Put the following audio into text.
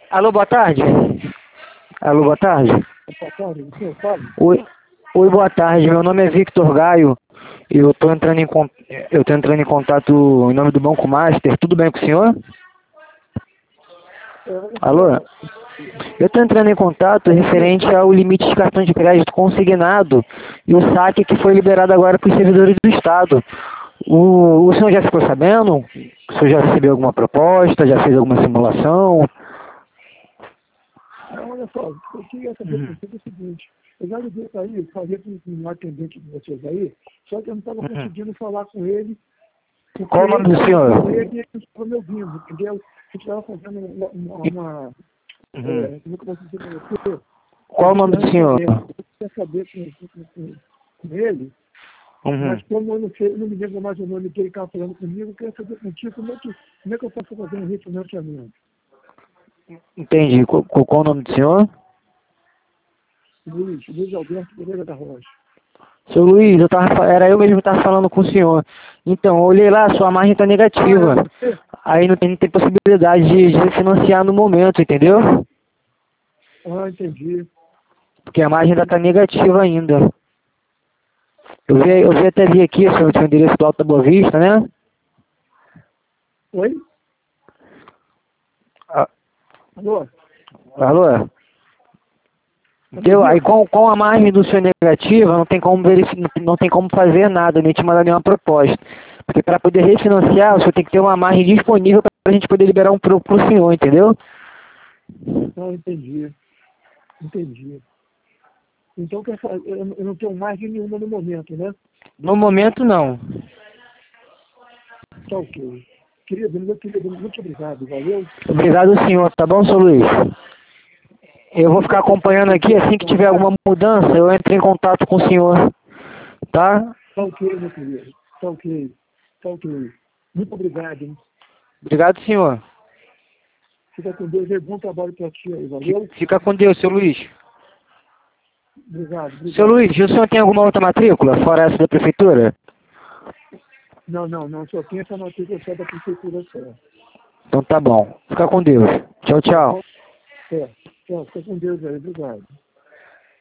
Alô, boa tarde. Alô, boa tarde. Boa tarde, você sabe? Oi, boa tarde. Meu nome é Victor Gaio. Eu tô entrando eu tô entrando em contato em nome do Banco Master. Tudo bem com o senhor? Alô? Eu tô entrando em contato referente ao limite de cartão de crédito consignado e o saque que foi liberado agora para os servidores do Estado. O senhor já ficou sabendo? O senhor já recebeu alguma proposta? Já fez alguma simulação? Não, olha só, eu queria saber com você o seguinte, eu já liguei para ele, falei com um atendente de vocês aí, só que eu não estava conseguindo falar com ele. Qual o nome do senhor? Ele estava me ouvindo, entendeu? A gente estava fazendo uma como é que eu posso dizer para você? Qual o nome do senhor? Eu queria saber com ele, mas como eu não sei, eu não me lembro mais o nome que ele estava falando comigo, eu queria saber contigo como é que eu posso fazer um refinanciamento. Entendi. Qual o nome do senhor? Luiz Alberto Pereira da Rocha. Seu Luiz, era eu mesmo que estava falando com o senhor. Então, eu olhei lá, sua margem está negativa. Aí não tem possibilidade de refinanciar no momento, entendeu? Ah, entendi. Porque a margem ainda está negativa ainda. Eu vi até vi aqui, o seu endereço do Alto da Boa Vista, né? Oi? Ah, Alô? alô? Entendeu? Aí com a margem do seu negativa, não tem como fazer nada, nem te mandar nenhuma proposta. Porque para poder refinanciar, o senhor tem que ter uma margem disponível para a gente poder liberar um pro senhor, entendeu? Ah, entendi. Entendi. Então, eu não tenho margem nenhuma no momento, né? No momento, não. Tá ok. Querido, muito obrigado, valeu? Obrigado, senhor. Tá bom, seu Luiz? Eu vou ficar acompanhando aqui. Assim que tiver alguma mudança, eu entro em contato com o senhor. Tá? Tá ok, meu querido. Tá ok. Tá ok. Muito obrigado, hein? Obrigado, senhor. Fica com Deus aí. Bom trabalho pra ti aí, valeu? Fica com Deus, seu Luiz. Obrigado. Seu Luiz, o senhor tem alguma outra matrícula, fora essa da prefeitura? Não. Só tem essa matrícula só da prefeitura só. Então tá bom. Fica com Deus. Tchau, tchau. Tchau. Fica com Deus aí. Obrigado.